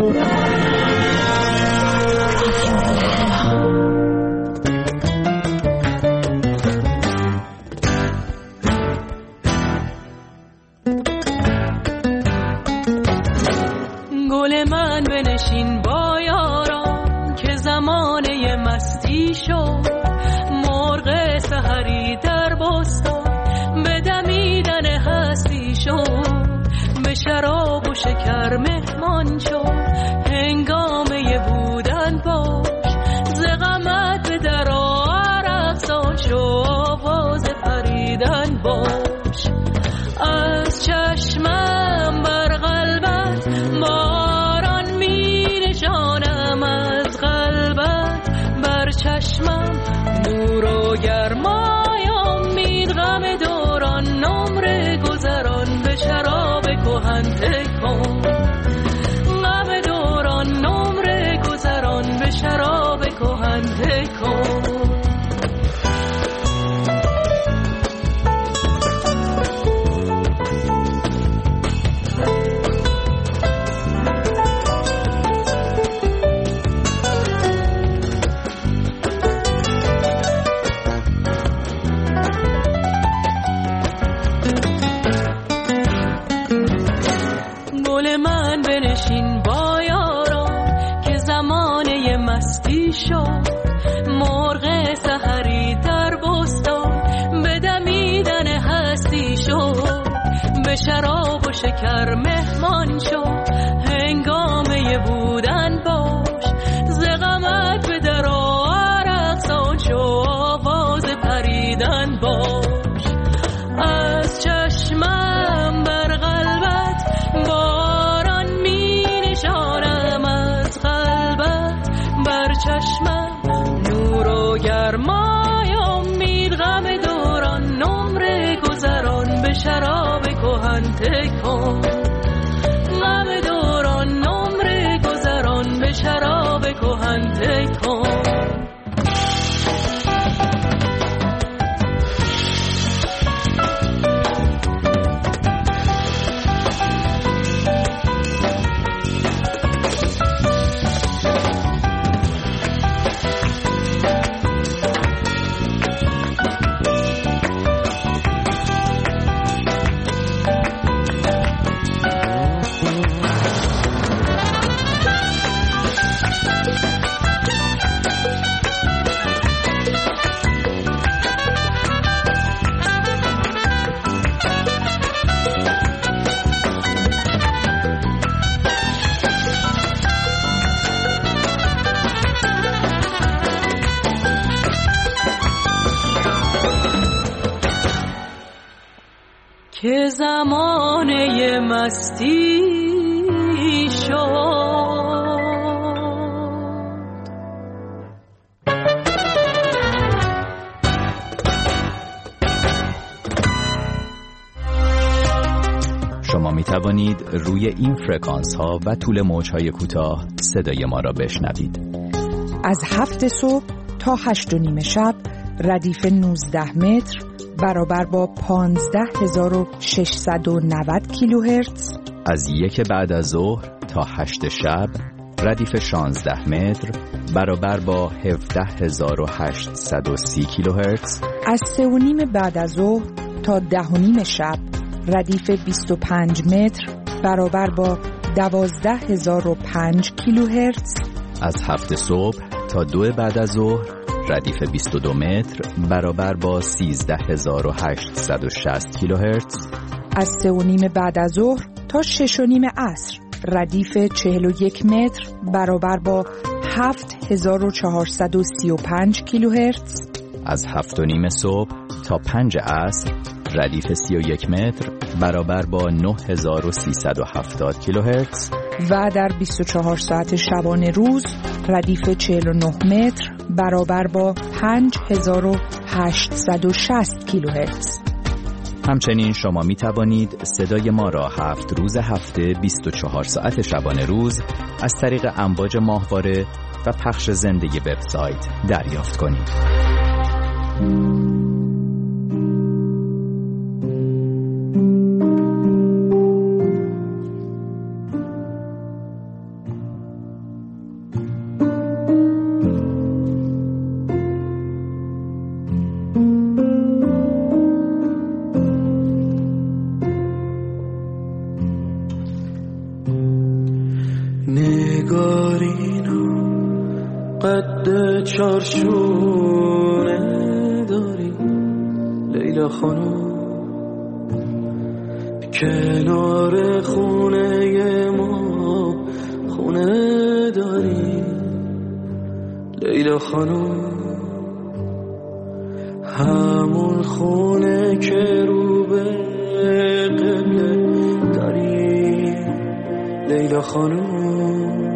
گل من بنشین با یاران که زمانه مستی شد، مرغ سحری در بستان به دمیدن هستی شد، به شراب و شکر مهمان شد، هنگامه بودن باش، ز غمت به در عرق سان شو، آواز پریدن باش. از چشمم بر قلبت باران می نشانم، از قلبت بر چشمم نور و گرمای امید، غم دوران نمره گذران به شراب کهن تکن، غم دوران نمره گذران به شراب کهن تکن. گل من بنشین با یاران که زمانه مستی شد، مرغ سحری در بستان به دمیدن هستی شد، به شراب و شکر مهمان شد، هنگامه بودن باش، ز غمت به در عرق سان شو، آواز پریدن باش. از چشمم بر قلبت باران می نشانم، از قلبت بر چشمم نور و گرمای امید، غم دوران نمره گذران به شراب کهن تکن، غم دوران نمره گذران به شراب کهن تکن. که زمانه مستی شد. شما می توانید روی این فرکانس ها و طول موج های کوتاه صدای ما را بشنوید. از 7 صبح تا 8:30 شب ردیف 19 متر برابر با 15690 کیلوهرتز. از 1 بعد از ظهر تا 8 شب ردیف 16 متر برابر با 17830 کیلوهرتز. از 3:30 بعد از ظهر تا 10:30 شب ردیف 25 متر برابر با 12005 کیلوهرتز. از 7 صبح تا 2 بعد از ظهر ردیف 22 متر برابر با 13860 کیلوهرتز. از 3:30 بعد از ظهر تا 6:30 عصر ردیف 41 متر برابر با 7435 کیلوهرتز. از 7:30 صبح تا 5 عصر ردیف 31 متر برابر با 9370 کیلوهرتز. و در 24 ساعت شبانه روز ردیف 49 متر برابر با 5860 کیلوهرتز. همچنین شما می توانید صدای ما را 7 روز هفته 24 ساعت شبانه روز از طریق امواج ماهواره و پخش زنده وبسایت دریافت کنید. نگارینا قد چارشونه داری لیلا خانم، کنار خونه ما خونه داری لیلا خانم، همون خونه که رو به قبله داری لیلا خانم،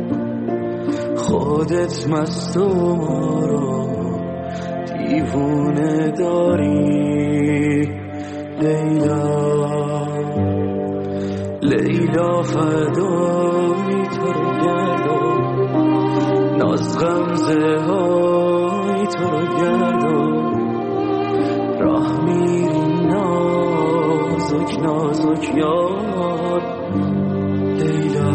خودت مست و ما رو دیوونه داری لیلا، لیلا فدای تو رو گردم، ناز غمزه های تو رو گردم، راه میری نازک نازک یار لیلا،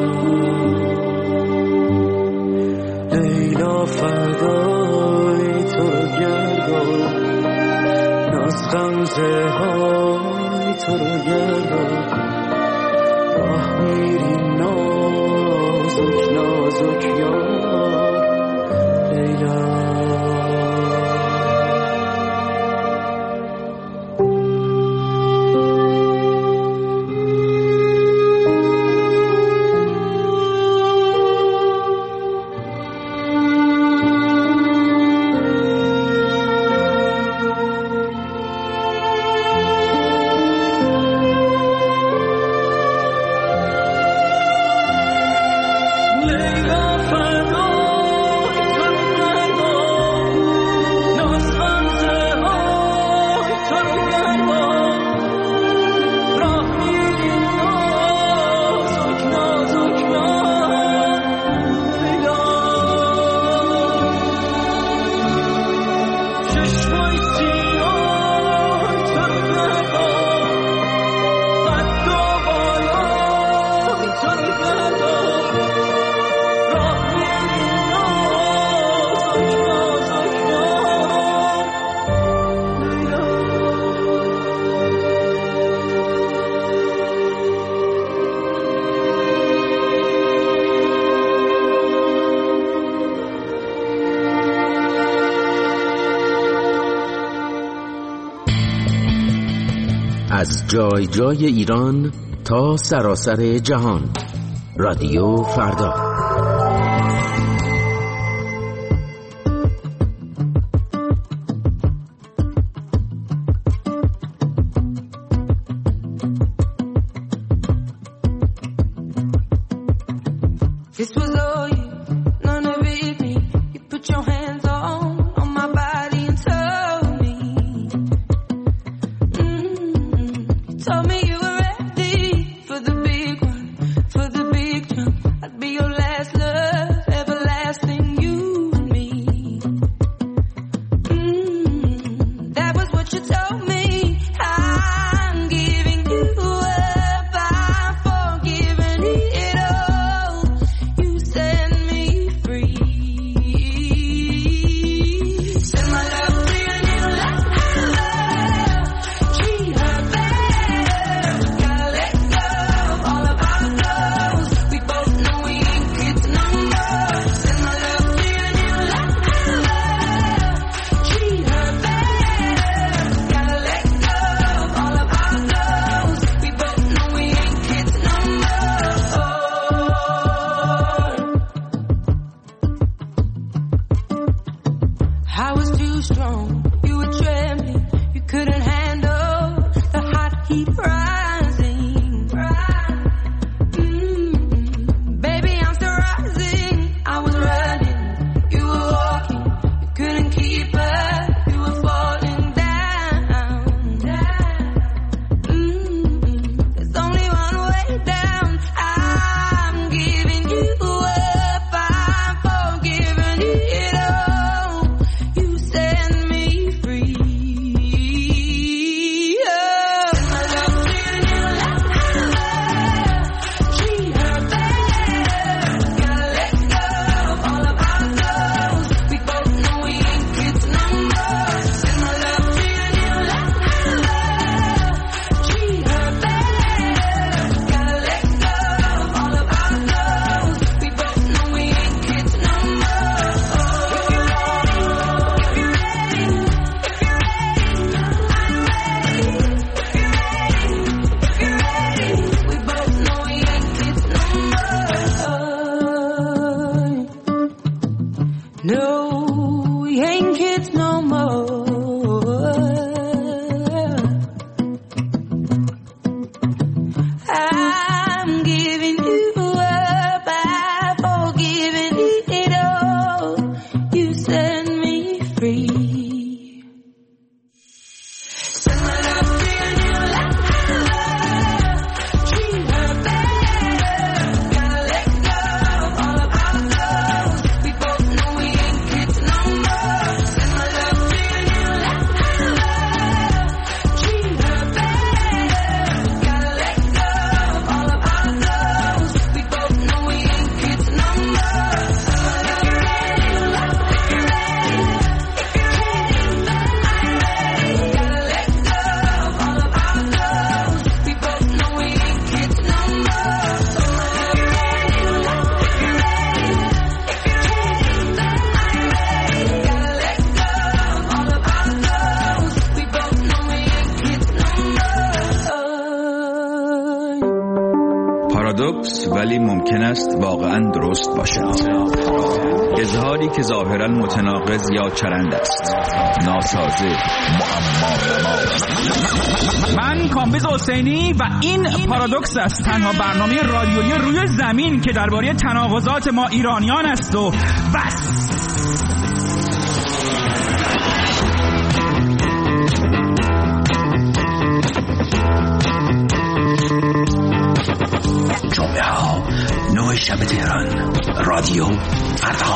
لیلا فدای تو رو گردم، ناز غمزه های تو رو گردم، راه میری نازک نازک یار لیلا. از جای جای ایران تا سراسر جهان، رادیو فردا. You said ولی ممکن است واقعا درست باشد. اظهاری که ظاهرا متناقض یا چرند است، ناسازه، معما. من کامبیز حسینی و این پارادوکس است، تنها برنامه رادیویی روی زمین که درباره تناقضات ما ایرانیان است و بس. جمعه ها 9 شب تهران، رادیو فردا.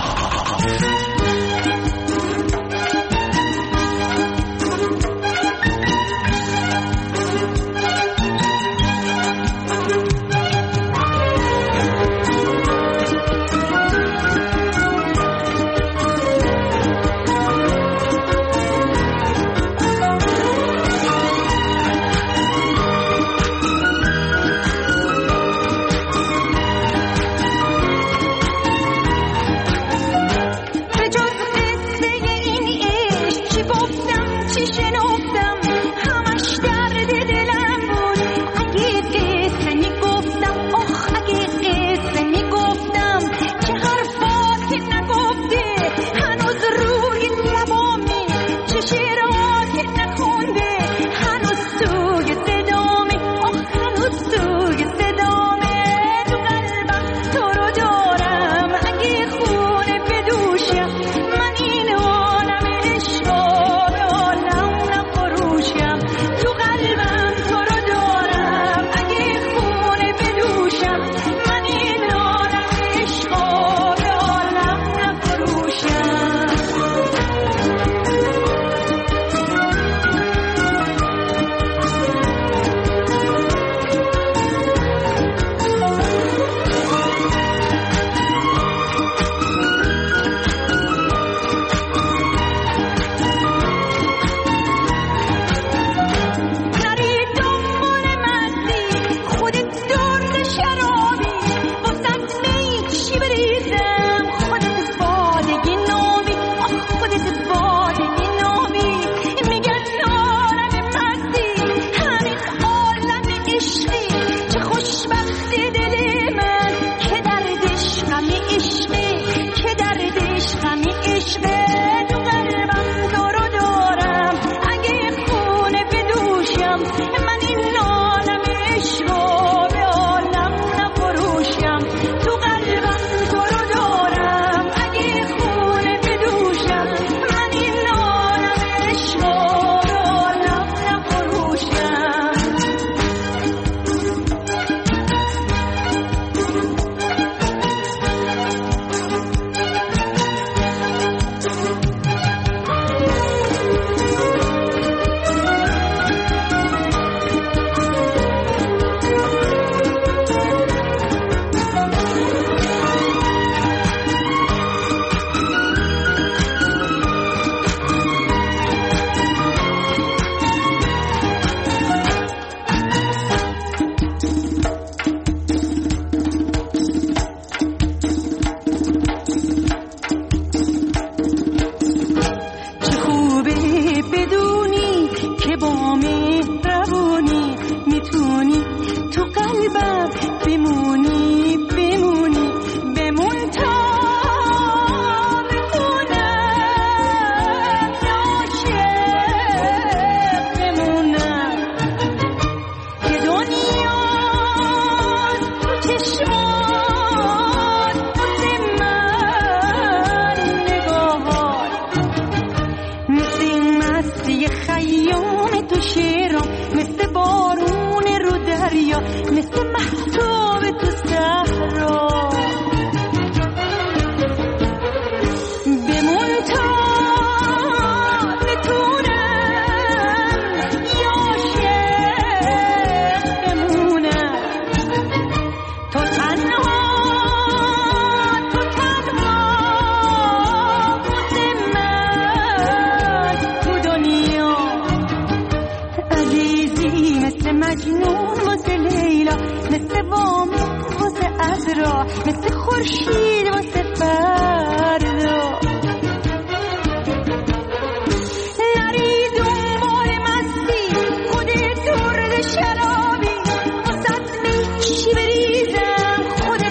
شرابی واسه می چی بریزم خودت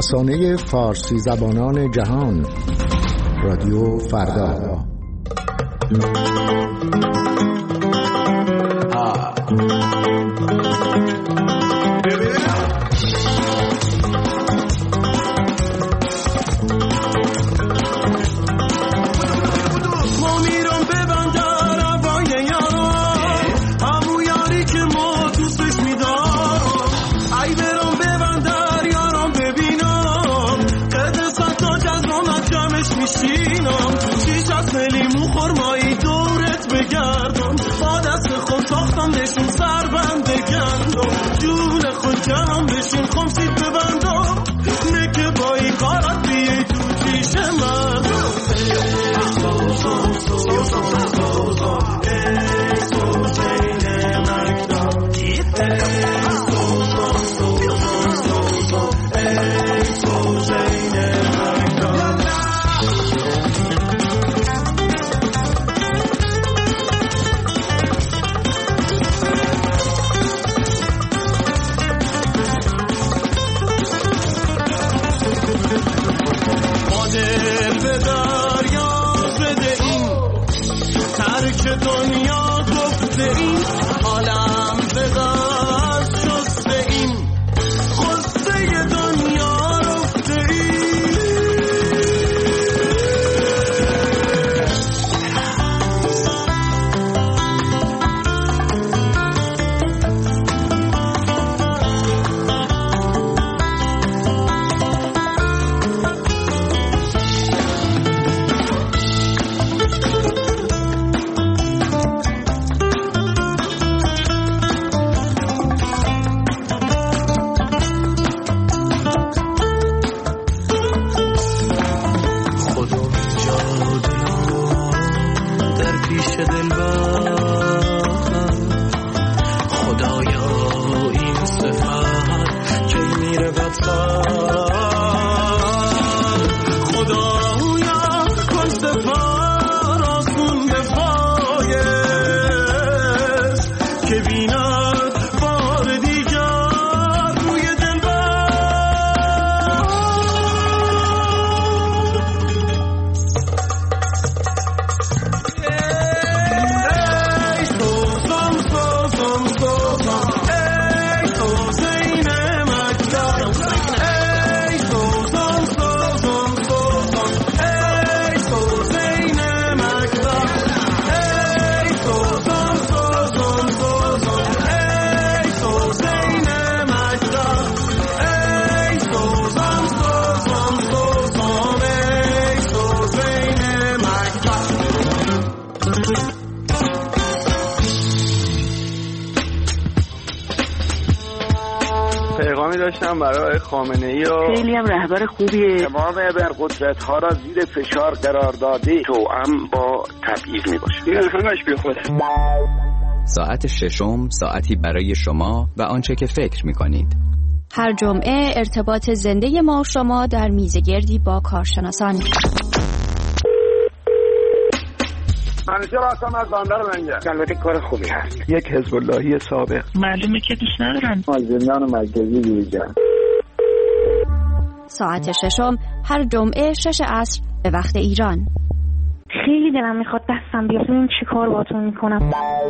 رسانه فارسی زبانان جهان، رادیو فردا. جام بشین خمسید ببندم نکه با این کارت بیه تو چیش من داشتم برای خامنه‌ای و خیلی هم رهبر خوبیه. تمام ابرقدرت‌ها را زیر فشار قرار داده توأم با تبعیض میباشه. این همش بیخوده. ساعت ششم، ساعتی برای شما و آنچه که فکر میکنید. هر جمعه ارتباط زنده ما و شما در میزگردی با کارشناسان. منوچهر هستم از بندر منجر. البته کار خوبی هست. یک حزب اللهی سابق. معلومه که دوست ندارن. زندان مرکزی دیجان. ساعت ششم هر جمعه 6 عصر به وقت ایران. خیلی دلم میخواد دستم بیاد ببینم چی کار باهاتون میکنم.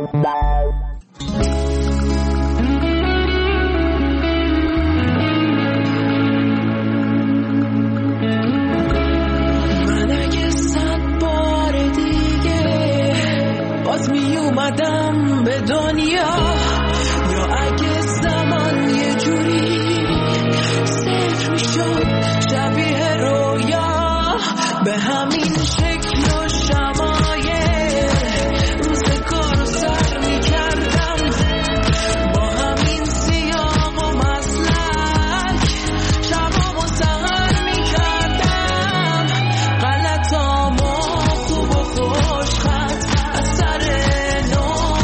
باز می اومدم به دنیا یا اگه زمان یه جوری صفر می شد شبیه رویا به همین شکل و شمایل روز کارو سر می کردم با همین سیاق و مسلک شبامو سهر می کردم غلطامو خوب و خوش خط از سر نو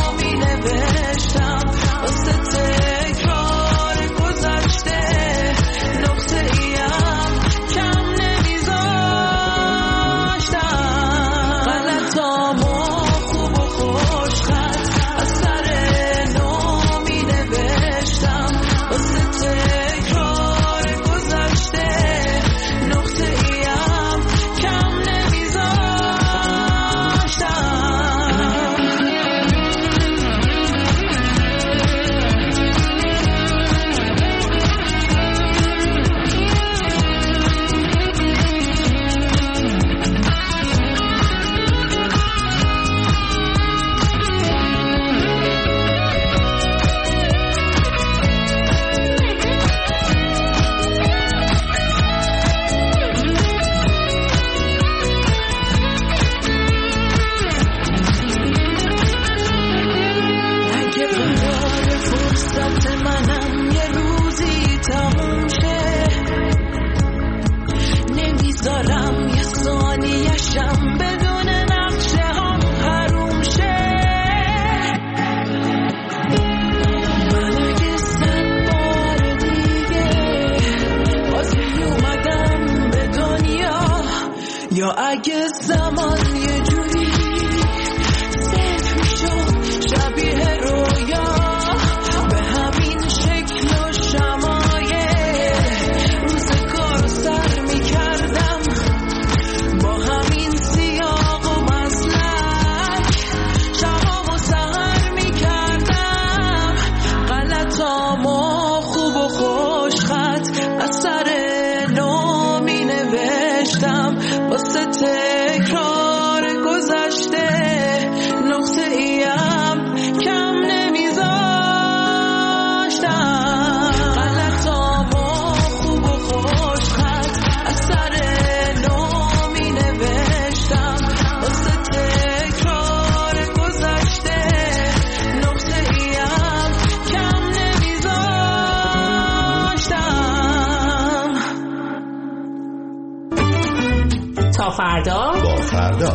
فردا با فردا.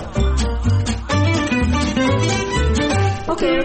اوکی.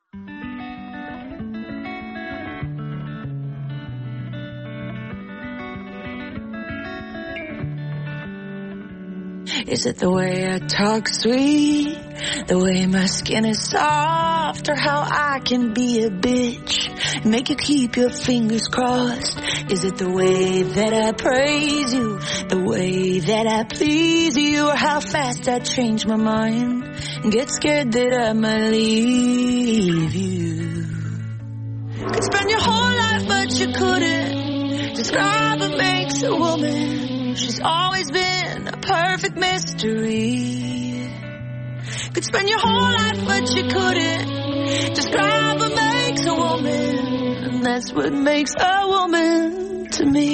Is it the way I talk sweet, the way my skin is soft, or how I can be a bitch and make you keep your fingers crossed? Is it the way that I praise you, the way that I please you, or how fast I change my mind and get scared that I might leave you? Could spend your whole life but you couldn't describe what makes a woman. She's always been a perfect mystery. Could spend your whole life but you couldn't describe what makes a woman. And that's what makes a woman to me.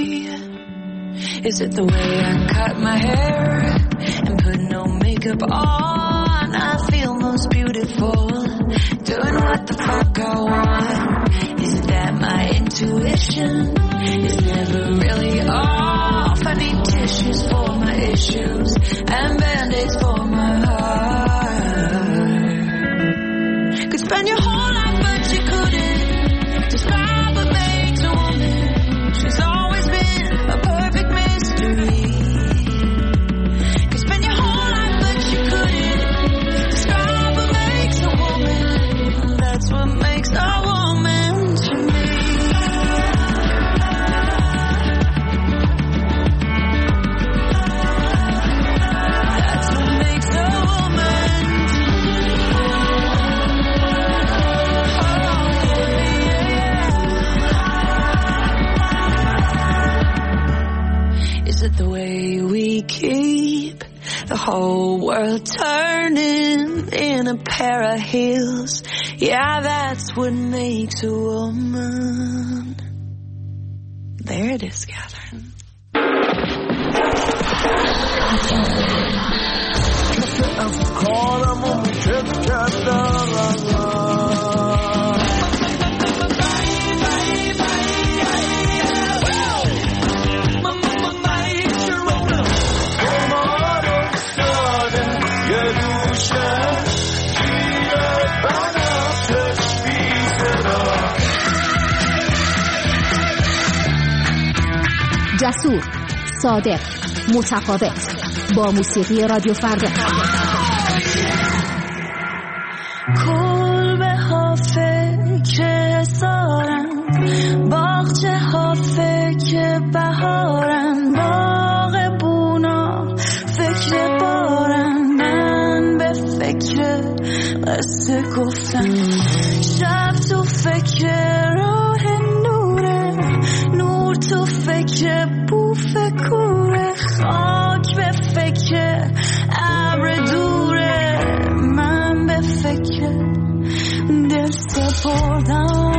Is it the way I cut my hair and put no makeup on? I feel most beautiful doing what the fuck I want. Is it that my intuition is never really off? I need tissues for my issues and band-aids for my heart. Could spend your whole life but you couldn't describe what makes a woman. She's always been a perfect mystery. Could spend your whole life but you couldn't describe what makes a woman. That's what makes a woman to me. The way we keep the whole world turning in a pair of heels. Yeah, that's what makes a woman. There it is, Catherine. جسور، صادق، متفاوت، با موسیقی رادیو فردا. کلبه ها فکر سارن، باغچه ها فکر بهارن، باغ بونا فکر بارن، من به فکر قصه گفتن، شب تو فکر راه نوره، نور تو فکر بوف کوره، خاک به فکر ابر دوره، من به فکر دل سپردم.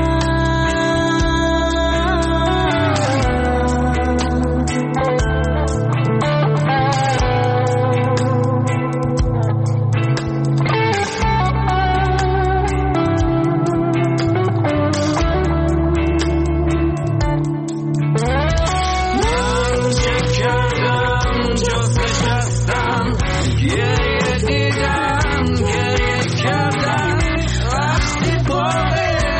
گریه کردم وقتی پاره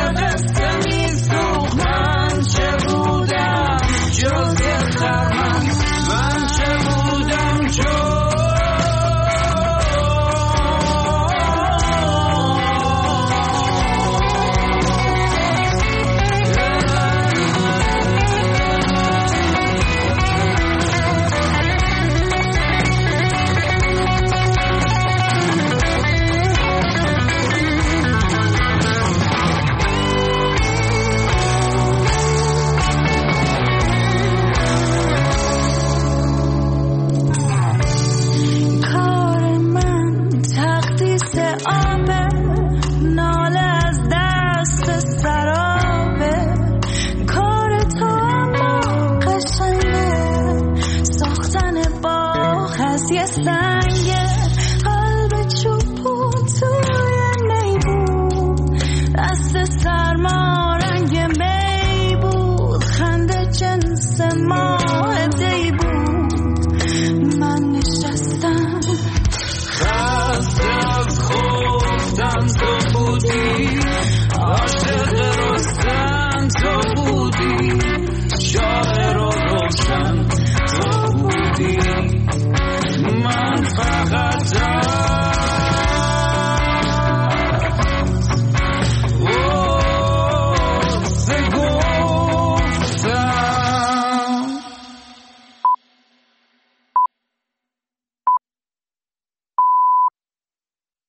رمزا